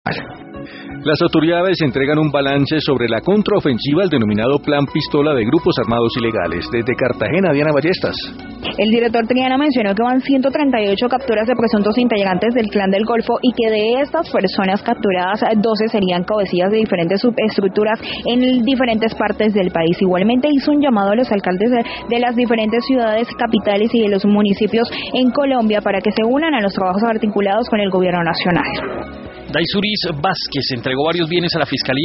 Las autoridades entregan un balance sobre la contraofensiva al denominado Plan Pistola de grupos armados ilegales. Desde Cartagena, Diana Ballestas. El director Triana mencionó que van 138 capturas de presuntos integrantes del Clan del Golfo y que de estas personas capturadas, 12 serían cabecillas de diferentes subestructuras en diferentes partes del país. Igualmente hizo un llamado a los alcaldes de las diferentes ciudades capitales y de los municipios en Colombia para que se unan a los trabajos articulados con el gobierno nacional. Daisuris Vázquez entregó varios bienes a la Fiscalía